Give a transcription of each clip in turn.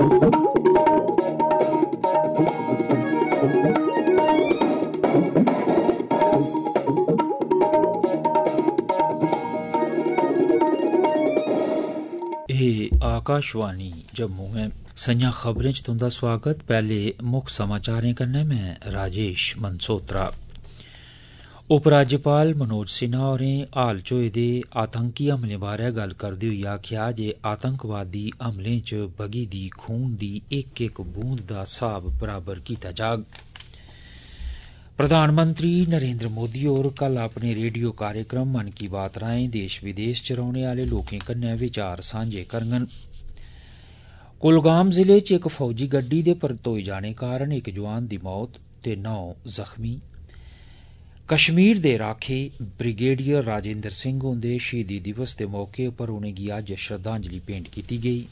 आकाशवाणी जम्मू में संजा खबरें च तुंदा स्वागत। पहले मुख समाचारें कन्नै मैं राजेश मनसोत्रा। उपराज्यपाल मनोज सिन्हा होरें हाल च होए दे आतंकी हमलें बारै गल्ल करदे होई आखेआ जे आतंकवादी हमलें च बगी दी खून दी इक इक बूंद दा हिसाब बराबर कीता जाग। प्रधानमंत्री नरेंद्र मोदी होर कल अपने रेडियो कार्यक्रम मन की बात राएं देश विदेश च रौहने आले लोकें कन्नै विचार सांझे करङन। कुलगाम जिले च इक फौजी गड्डी दे परतोई जाने कारण इक जुआन दी मौत ते 9 जख्मी। कश्मीर दे राखे ब्रिगेडियर राजेंद्र सिंह हुंदे शहीदी दिवस दे मौके पर उनेंगी अज्ज श्रद्धांजलि भेंट कीती गेई।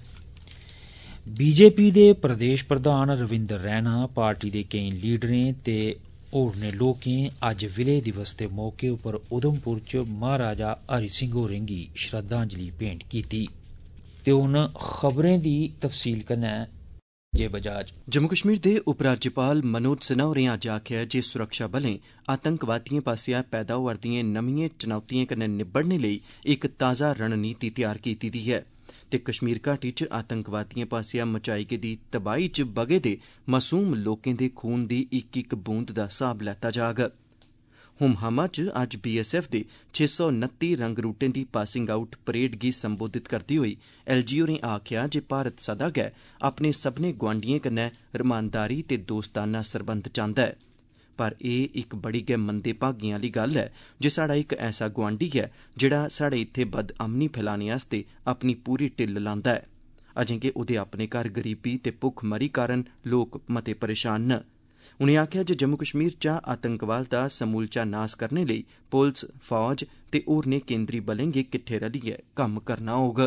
बीजेपी दे प्रदेश प्रधान रविंदर रैना, पार्टी दे केईं लीडरें ते होरनें लोकें अज्ज विलय दिवस दे मौके पर उधमपुर च महाराजा हरि सिंह होरें गी श्रद्धांजलि भेंट कीती। ते हुन खबरें दी तफसील कन्नै जे बजाज। जम्मू कश्मीर दे उपराज्यपाल मनोज सिन्हा होरें अज्ज आखेआ जे सुरक्षा बलें आतंकवादिएं पास्सेआ पैदा होआ'रदिएं नमिएं चुनौतिएं कन्नै निब्बड़ने लेई इक ताज़ा रणनीति तैयार कीती दी ऐ ते कश्मीर घाटी च आतंकवादिएं पास्सेआ मचाई गेदी तबाही च बगे दे मासूम लोकें दे खून दी इक इक बूंद दा हिसाब लैता जाग। हुमहामा च अज्ज बीएसएफ दे 629 रंगरूटें दी पासिंग आउट परेड गी संबोधित करदे होई एलजी होरें आखेआ जे भारत सदा गै अपने सब्भनें गोआंढिएं कन्नै रमानदारी ते दोस्ताना सरबंध चांह्दा ऐ, पर एह् इक बड़ी गै मंदे भागें आह्ली गल्ल है जे साढ़ा इक ऐसा गोआंढी ऐ जेह्ड़ा साढ़े इत्थे बदअमनी फैलाने आस्ते अपनी पूरी टिल्ल लांदा ऐ, अजें कि ओह्दे अपने घर गरीबी ते भुक्खमरी कारण लोक मते परेशान न। उनें आखेआ जे जम्मू कश्मीर चा आतंकवाद दा समूलचा नास करने लेई पुलस, फौज ते होरनें केंद्री बलें गी किट्ठे रलियै कम्म करना होग।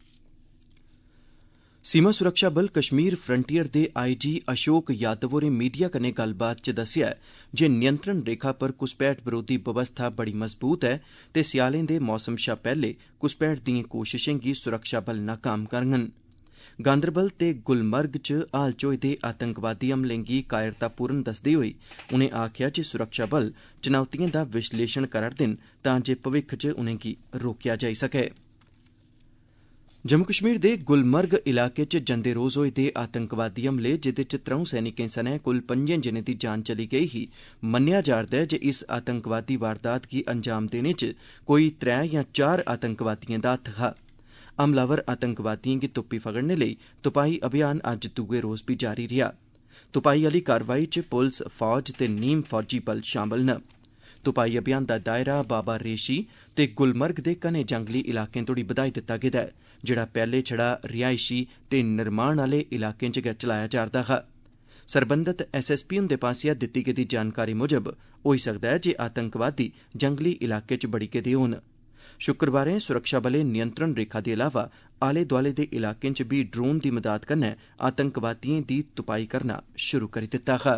सीमा सुरक्षा बल कश्मीर फ्रंटियर दे आईजी अशोक यादव होरें मीडिया कन्नै गल्लबात च दस्सेआ जे नियंत्रण रेखा पर घुसपैठ बरोधी बवस्था बड़ी मजबूत ऐ ते स्यालें दे मौसम शा पैह्ले घुसपैठ दिएं कोशशें गी सुरक्षा बल नाकाम करङन। गांदरबल ते गुलमर्ग च हाल च होए दे आतंकवादी हमलें गी कायरतापूर्ण दस्सदे होई उनें आखेआ जे सुरक्षा बल चुनौतिएं दा विश्लेषण करा'रदे न तां जे भविक्ख च उनेंगी रोकेआ जाई सकै। जम्मू कश्मीर दे गुलमर्ग इलाके च जंदे रोज होए दे आतंकवादी हमले जेह्दे च 3 सैनिकें सनै कुल 5 जनें दी जान चली गेई ही, मन्नेआ जा'रदा ऐ जे इस आतंकवादी वारदात गी अंजाम देने च कोई 3 जां 4 आतंकवादिएं दा हत्थ हा। हमलावर आतंकवादिएं गी तुप्पी फगड़ने लेई तुपाई अभियान अज्ज दुए रोज बी जारी रेहा। तुपाई आह्ली कार्रवाई च पुलस, फौज ते नीम फौजी बल शामल न। तुपाई अभियान दा दायरा बाबा रेशी ते गुलमर्ग दे घने जंगली इलाकें तोड़ी बधाई दित्ता गेदा ऐ, जेह्ड़ा पैह्ले छड़ा रिहायशी ते निर्माण आह्ले इलाकें च गै चलाया जा'रदा हा। सरबंधत एसएसपी हुंदे पास्सेआ दित्ती गेदी जानकारी मुजब होई सकदा ऐ जे आतंकवादी जंगली इलाके च बड़ी गेदे होन। शुक्रवारें सुरक्षा बलें नियंत्रण रेखा दे अलावा आले दोआले दे इलाकें च बी ड्रोन दी मदाद कन्नै आतंकवादिएं दी तुपाई करना शुरू करी दित्ता हा।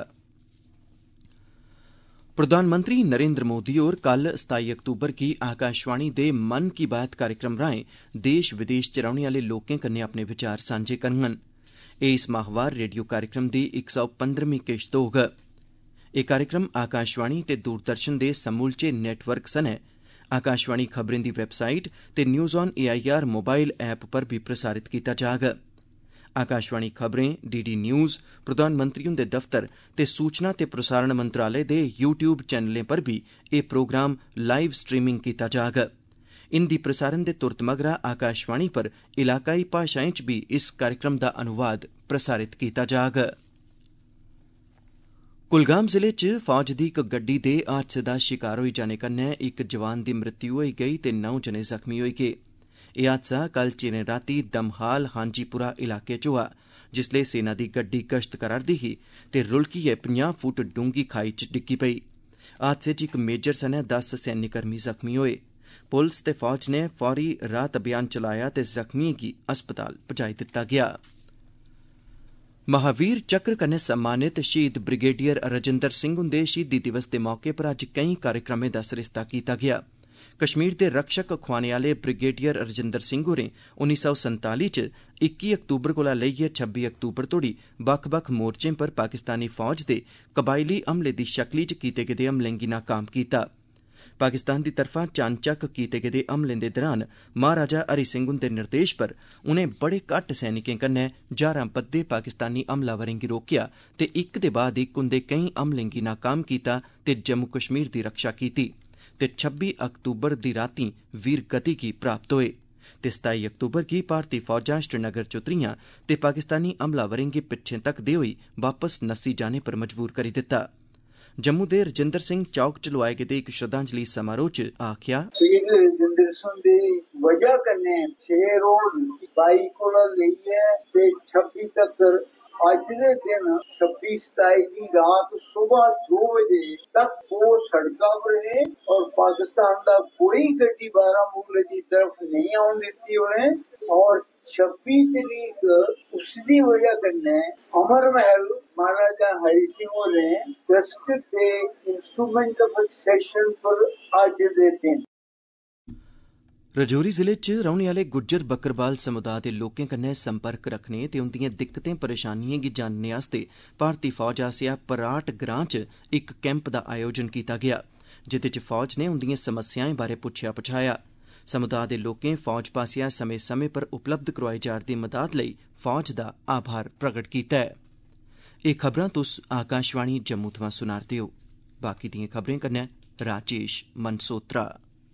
प्रधानमंत्री नरेंद्र मोदी होर कल 27 अक्तूबर गी आकाशवाणी दे मन की बात कार्यक्रम राएं देश विदेश च रौहने आले लोकें कन्नै अपने विचार सांझे करङन। एह् इस माहवार रेडियो कार्यक्रम दी 115वीं किश्त होग। एह् कार्यक्रम आकाशवाणी ते दूरदर्शन दे समूलचे नेटवर्क सनै आकाशवाणी खबरें दी वैबसाइट ते news on AIR mobile app पर भी प्रसारित कीता जाग। आकाशवाणी खबरें, डीडी न्यूज़, प्रधानमंत्री हुंदे दफ्तर ते सूचना ते प्रसारण मंत्रालय दे यूट्यूब चैनलें पर भी एह् प्रोग्राम लाइव स्ट्रीमिंग कीता जाग। हिंदी प्रसारण दे तुरत मगरा आकाशवाणी पर इलाकाई भाषाएं च भी इस कार्यक्रम दा अनुवाद प्रसारित कीता जाग। कुलगाम जिले च फौज दी इक गड्डी दे हादसे दा शिकार होई जाने कन्नै इक जवान दी मृत्यु होई गेई ते 9 जने जख्मी होई गे। एह् हादसा कल चिरें रातीं दमहाल हांजीपुरा इलाके च होआ, जिसलै सेना दी गड्डी गश्त करा'रदी ही ते रुलकियै 50 फुट डूंह्गी खाई च डिग्गी पेई। हादसे च इक मेजर सनै 10 सैन्यकर्मी जख्मी होए। पुलस ते फौज ने फौरी राहत अभियान चलाया ते जख्मिएं गी अस्पताल पजाई दित्ता गेआ। महावीर चक्र कन्नै सम्मानित शहीद ब्रिगेडियर राजेंद्र सिंह हुंदे शहीदी दिवस दे मौके पर अज्ज केईं कार्यक्रमें दा सरिस्ता कीता गेआ। कश्मीर दे रक्षक खुआने आले ब्रिगेडियर रजिंदर सिंह होरें 1947 च 21 अक्तूबर कोला लेइयै 26 अक्तूबर तोड़ी बक्ख-बक्ख मोर्चें पर पाकिस्तानी फौज दे कबायली हमले दी शक्ली च कीते गेदे हमलें गी नाकाम कीता। पाकिस्तान दी तरफा चानचक्क कीते गेदे हमलें दे दौरान महाराजा हरि सिंह हुंदे निर्देश पर उनें बड़े घट्ट सैनिकें कन्नै ज्हारां बद्दे पाकिस्तानी हमलावरें गी रोकेआ ते इक दे बाद इक उंदे केईं हमलें गी नाकाम कीता ते जम्मू कश्मीर दी रक्षा कीती ते 26 अक्तूबर दी रातीं वीर गति गी प्राप्त होए ते 27 अक्तूबर गी भारती फौजां श्रीनगर च उतरियां ते पाकिस्तानी हमलावरें गी पिच्छें तकदे होई वापस नस्सी जाने पर मजबूर करी दित्ता। जम्मू दे रजिंदर सिंह चौक च लोआए गेदे इक श्रद्धांजलि समारोह च आखेआ, शहीद रजिंदर सिंह दी वजह कन्नै 6 रोज 22 कोला लेइयै ते 26 तक अज दे दिन 26-27 की रात सुबह 2 बजे तक वो सड़कों पर है और पाकिस्तान का कोई गड्डी बारामूला की तरफ नहीं आने देती उन्हें और 26 तरीक उसकी वजह कन्नै अमर महल महाराजा हरि सिंह होरें दस्तखत के इंस्ट्रूमेंट ऑफ एक्सेशन पर अज दे दिन। रजौरी जिले च रौहने आले गुज्जर बक्करवाल समुदाय दे लोकें कन्नै संपर्क रखने ते उंदियें दिक्कतें परेशानियें गी जानने आस्तै भारती फौज आसेआ पराट ग्रां च इक कैंप दा आयोजन कीता गेआ, जिदे च फौज ने उंदियें समस्याएं बारै पुच्छेआ पछाया। समुदाय दे लोकें फौज पासेआ समें समें पर उपलब्ध करोआई जा'रदी मदाद लेई फौज दा आभार प्रगट कीता ऐ। एह् खबरां तुस आकाशवाणी जम्मू थमां सुना'रदे ओ। बाकी दियें खबरें कन्नै राजेश मनसोत्रा।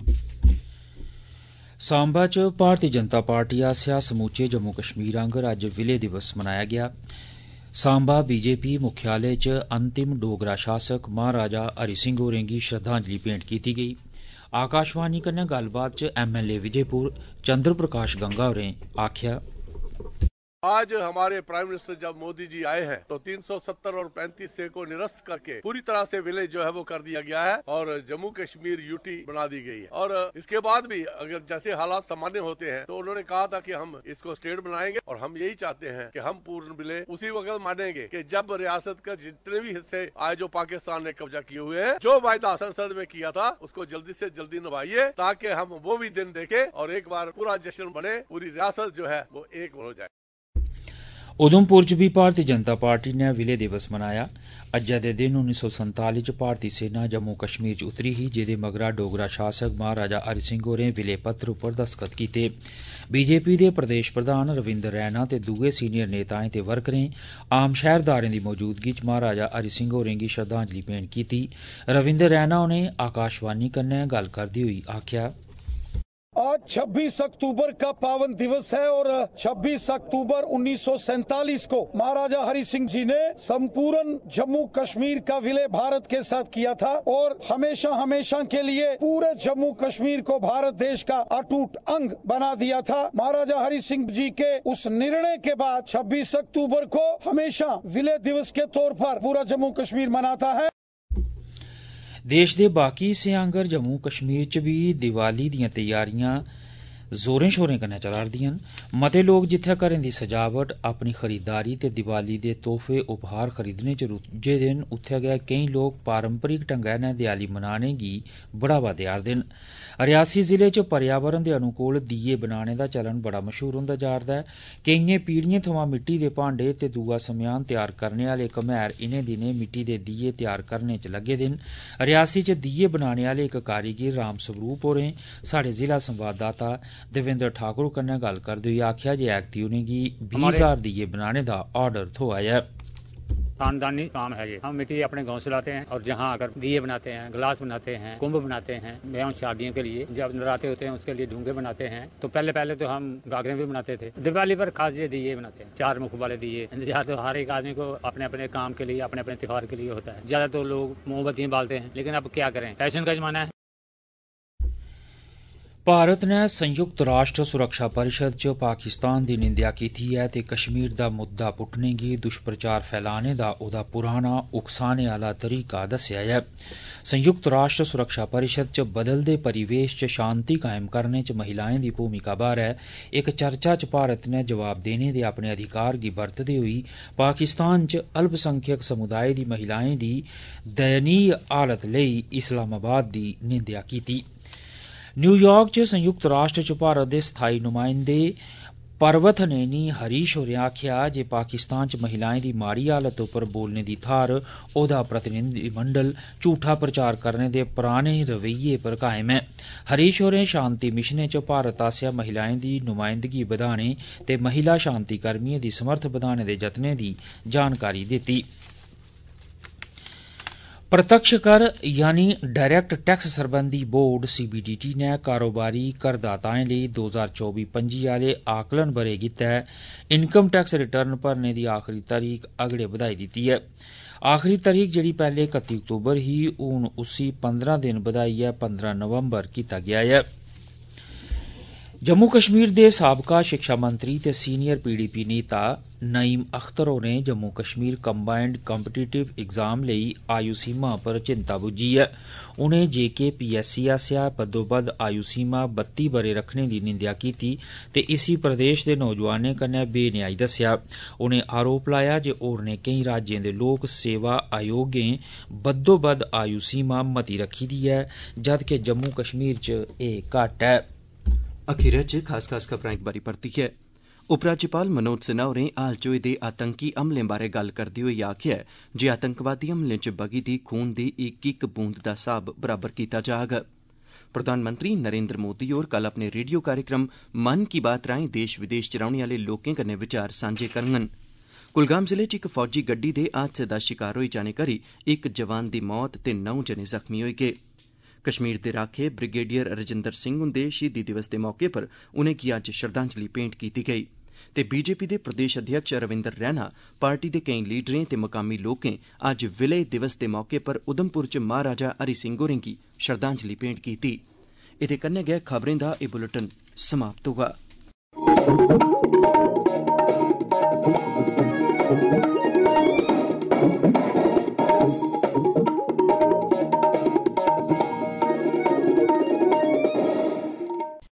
सांबा च भारतीय जनता पार्टी आसेआ समूचे जम्मू कश्मीर आंगर अज्ज विलय दिवस मनाया गेआ। सांबा बीजेपी मुख्यालय च अंतिम डोगरा शासक महाराजा हरि सिंह होरें गी श्रद्धांजलि भेंट कीती गेई। आकाशवाणी कन्नै गल्लबात च MLA विजयपुर चंद्र प्रकाश गंगा होरें आखेआ, आज हमारे प्राइम मिनिस्टर जब मोदी जी आए हैं तो 370 और 35 से को निरस्त करके पूरी तरह से विलेज जो है वो कर दिया गया है और जम्मू कश्मीर यूटी बना दी गई है। और इसके बाद भी अगर जैसे हालात सामान्य होते हैं तो उन्होंने कहा था कि हम इसको स्टेट बनाएंगे और हम यही चाहते हैं कि हम पूर्ण विलय उसी वक्त मानेंगे कि जब रियासत का जितने भी हिस्से आज जो पाकिस्तान ने कब्जा किए हुए हैं, जो वायदा संसद में किया था उसको जल्दी से जल्दी निभाइए ताकि हम वो भी दिन देखें और एक बार पूरा जश्न बने, पूरी रियासत जो है वो एक हो जाए। उधमपुर च भी भारतीय जनता पार्टी ने विलय दिवस मनाया। अज्जै दे दिन 1947 च भारतीय सेना जम्मू कश्मीर च उतरी ही, जेदे मगरा डोगरा शासक महाराजा हरि सिंह होरें विलय पत्र उप्पर दस्तखत कीते। बीजेपी दे प्रदेश प्रधान रविंदर रैना ते दुए सीनियर नेताएं ते वर्करें आम शहरदारें दी मौजूदगी च महाराजा हरि सिंह होरें गी श्रद्धांजलि भेंट कीती। रविंदर रैना होरें आकाशवाणी कन्नै गल्ल करदे होई आखेआ, आज 26 अक्टूबर का पावन दिवस है और 26 अक्टूबर 1947 को महाराजा हरि सिंह जी ने संपूर्ण जम्मू कश्मीर का विलय भारत के साथ किया था और हमेशा हमेशा के लिए पूरे जम्मू कश्मीर को भारत देश का अटूट अंग बना दिया था। महाराजा हरि सिंह जी के उस निर्णय के बाद 26 अक्टूबर को हमेशा विलय दिवस के तौर पर पूरा जम्मू कश्मीर मनाता है। देश दे बाकी हिस्सें आंगर जम्मू कश्मीर च भी दिवाली दियां तैयारियां जोरें शोरें कन्नै चला'रदियां न। मते लोग जित्थै घरें दी सजावट, अपनी खरीददारी ते दिवाली दे तोहफे उपहार खरीदने च रुज्झे दे न, उत्थै गै केईं लोग पारंपरिक ढंगै नै दिवाली मनाने गी बढ़ावा देआ'रदे न। रियासी जिले च पर्यावरण दे अनुकूल दीए बनाने दा चलन बड़ा मशहूर होंदा जा'रदा ऐ। केइयें पीढ़ियें थमां मिट्टी दे भांडे ते दूआ समेयान तैयार करने आले घमैर इनें दिनें मिट्टी दे दीए तैयार करने च लग्गे दे न। रियासी च दीए बनाने आले इक कारीगर राम स्वरूप होरें साढ़े जिला संवाददाता देवेंद्र ठाकुर कन्नै गल्ल करदे होई आखेआ जे ऐगती उनेंगी 20,000 दीए बनाने दा ऑर्डर थ्होआ ऐ। खानदानी काम है ये। हम मिट्टी अपने गांव से लाते हैं और जहाँ आकर दिए बनाते हैं, गिलास बनाते हैं, कुंभ बनाते हैं। ब्याह शादियों के लिए जब नराते होते हैं उसके लिए ढूंगे बनाते हैं। तो पहले तो हम गागरें भी बनाते थे। दिवाली पर खास ये दिए बनाते हैं, 4 मुख वाले दिए। इंतजार तो हर एक आदमी को अपने अपने काम के लिए, अपने अपने त्योहार के लिए होता है। ज्यादा तो लोग मोमबत्तियां बालते हैं, लेकिन अब क्या करें, फैशन का जमाना है। भारत ने संयुक्त राष्ट्र सुरक्षा परिषद च पाकिस्तान दी निंदेआ कीती ऐ ते कश्मीर दा मुद्दा पुट्टने गी दुष्प्रचार फैलाने दा ओदा पुराना उकसाने आला तरीका दस्सेआ ऐ। संयुक्त राष्ट्र सुरक्षा परिषद च बदलदे परिवेश च शांति कायम करने च महिलाएं दी भूमिका बारै इक चर्चा च भारत ने जवाब देने दे अपने अधिकार गी बरतदे होई पाकिस्तान च अल्पसंख्यक समुदाय दी महिलाएं दी दयनीय हालत लेई इस्लामाबाद दी निंदेआ कीती। न्यूयार्क च संयुक्त राष्ट्र च भारत दे स्थाई नुमाइंदे पर्वत नैनी हरीश होरें आखेआ जे पाकिस्तान च महिलाएं दी माड़ी हालत उप्पर बोलने दी थाहर ओहदा प्रतिनिधिमंडल झूठा प्रचार करने दे पराने रवैये पर कायम ऐ। हरीश होरें शांति मिशनें च भारत आसेआ महिलाएं दी नुमाइंदगी बधाने ते महिला शांति कर्मियें दी समर्थ बधाने दे जतनें दी जानकारी दित्ती। प्रत्यक्ष कर यानी डायरैक्ट टैक्स सरबंधी बोर्ड CBDT ने कारोबारी करदाताएं लेई 2024-25 आले आकलन बरे गितै इनकम टैक्स रिटर्न भरने दी आखरी तरीक अगड़े बधाई दित्ती ऐ। आखरी तरीक जेहड़ी पैहले 31 अक्तूबर ही हून उसी 15 दिन बधाइयै 15 नवंबर कीता गेआ ऐ। जम्मू कश्मीर दे साबका शिक्षा मंत्री ते सीनियर PDP नेता नईम अख्तर होरें Jammu Kashmir combined competitive exam लेई आयु सीमा पर चिंता बुज्झी ऐ। उनें JKPSC आसेआ बद्धोबद्ध आयु सीमा 32 बरे रखने दी निंदेआ कीती ते इसी प्रदेश दे नौजवानें कन्नै बेन्यायी दस्सेआ। उनें आरोप लाया जे होरनें केईं राज्यें दे लोक सेवा आयोगें बद्धोबद्ध आयु सीमा मती रखी दी ऐ जदकि जम्मू कश्मीर च एह् घट्ट ऐ। अखीरै च खास खबरां इक बारी परतियै उपराज्यपाल मनोज सिन्हा होरें हाल च होए दे आतंकी हमलें बारै गल्ल करदे होई आखेआ जे आतंकवादी हमलें च बगी दी खून दी इक इक बूंद दा हिसाब बराबर कीता जाग। प्रधानमंत्री नरेंद्र मोदी होर कल अपने रेडियो कार्यक्रम मन की बात राएं देश विदेश च रौहने आले लोकें कन्नै विचार सांझे करङन। कुलगाम जिले च इक फौजी गड्डी दे हादसे दा शिकार होई जाने करी इक जवान दी मौत ते 9 जने जख्मी होई गे। कश्मीर दे राखे ब्रिगेडियर रजिंदर सिंह हुंदे शहीदी दिवस दे मौके पर उनेंगी अज्ज श्रद्धांजलि भेंट कीती गेई ते बीजेपी दे प्रदेश अध्यक्ष रविंदर रैना पार्टी दे केईं लीडरें ते मकामी लोकें अज्ज विलय दिवस दे मौके पर उधमपुर च महाराजा हरि सिंह होरें गी श्रद्धांजलि भेंट कीती। एह्दे कन्नै गै खबरें दा एह् बुलेटिन समाप्त होआ।